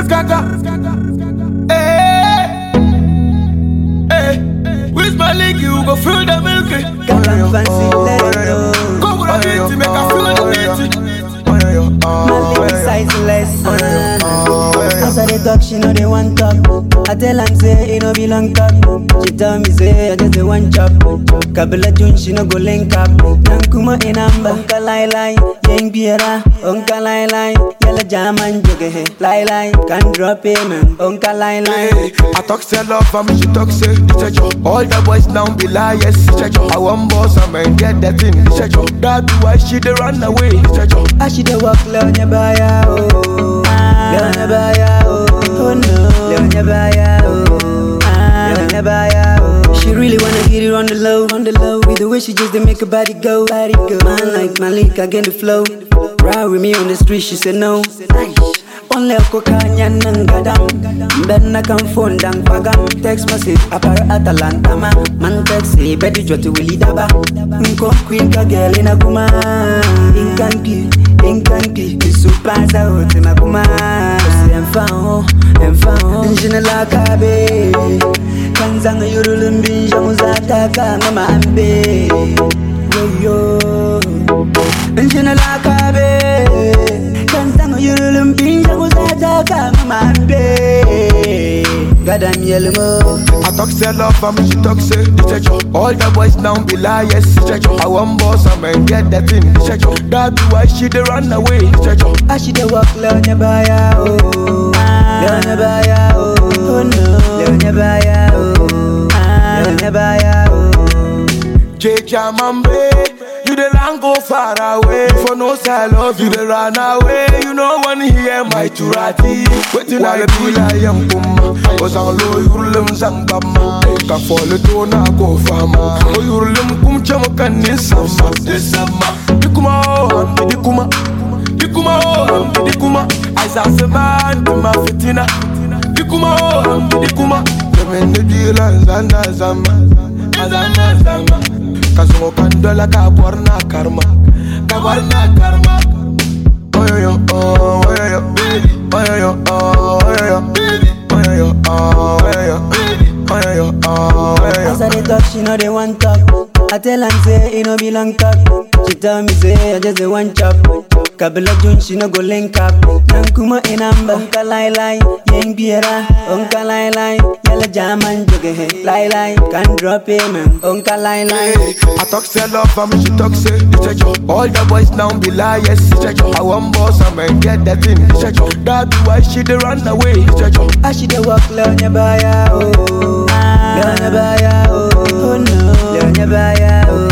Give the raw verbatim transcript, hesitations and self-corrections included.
Skaka. Hey, hey, with my leg you go feel the milky. Got a fancy leg. Go with a beat, make I feel the beat. My leg sizeless. As I dey talk, she know they want talk. I tell am say it no be long talk. She tell me say I just dey one chop. Kabila June she no go link up. Nankuma inamba, onka lai lai, yeng biera, onka lai lai, yalla jaman joge he, lai lai, can drop payment, onka lai lai. I talk say love and me she talk say it's a joke. All the boys now be liars, it's a joke. I want boss and man get that thing, it's a joke. That be why she dey run away, it's a joke. I she dey walk Leonya Baya, oh, Leonya Baya, oh, oh no, Leonya Baya, oh, Leonya Baya, oh. She really wanna get it on the low, on the low. With the way she just dey make her body go, body go. Man like Malik, I get the flow. Ride with me on the street, she said no. Only a kokanya nangadam. Ben na kam phone dang pagam. Text message apara Atalanta ma. Man text say bedi joti willy daba. Nko queen ka girl in a kuma. Inkanki, inkanki. Isupaza hote na kuma. Si enfant ho, enfant ho. Njine la kabe. Kanzanga yurulumbi jamuzata kama ambe. Yo yo. Njine la kabe. Kanzanga yurulumbi jamuzata kama ambe. Gadam yelmo. I talk say love and me she talk say it's a joke. All the boys now be liars, it's a joke. I want boss and man get that thing, it's a joke. That be why she dey run away, it's a joke. I she dey walk Leonya Baya, oh, Leonya Baya, oh, oh no, Leonya Baya, oh, Leonya Baya, oh. J Jamambe, you the run go far away. For no side love, you the run away. You know one hear my turati. Waiting I be like young puma. Was on low, you lum zambama. Can fall it on a go fama. Oh, you lum kum chamakan in summer. This summer, Dikuma, Dikuma, Dikuma, Dikuma. I saw some man to my fitina. Dikuma, Dikuma. The men the deal and Zanda Zama. Zanda Zama. Kazo kandola kabarna karma, kabarna karma. Oh yo oh, oh yo baby, oh yo oh, oh yo baby, oh yo oh, oh yo baby, oh yo oh, oh yo. As I dey talk, she know they want talk. I tell am say it no be long talk. She tell me say I just dey one chop. Kabila June she no go link up. Nankuma inamba, onka lai lai, yeng biera, onka lai lai, yalla jaman joge he, lai lai, can drop payment, onka lai lai. I talk say love and me she talk say it's a joke. All the boys now be liars, it's a joke. I want boss and man get that thing, it's a joke. That be why she dey run away, it's a joke. I she dey walk Leonya Baya, oh, Leonya Baya, oh, oh no, Leonya Baya, oh.